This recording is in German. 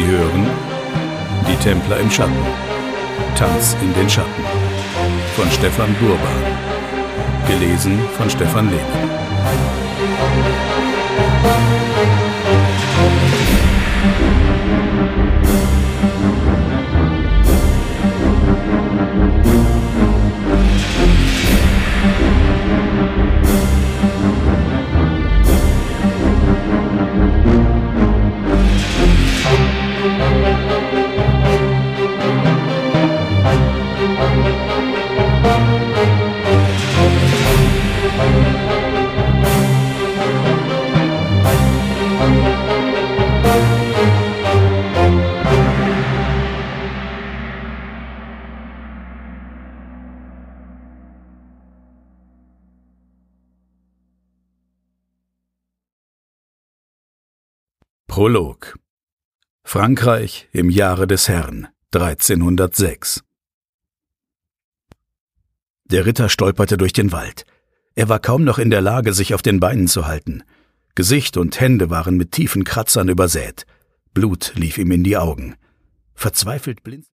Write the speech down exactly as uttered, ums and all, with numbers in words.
Sie hören Die Templer im Schatten. Tanz in den Schatten von Stefan Burban. Gelesen von Stefan Lehmann. Prolog. Frankreich im Jahre des Herrn dreizehnhundertsechs. Der Ritter stolperte durch den Wald. Er war kaum noch in der Lage, sich auf den Beinen zu halten. Gesicht und Hände waren mit tiefen Kratzern übersät. Blut lief ihm in die Augen. Verzweifelt blinzelte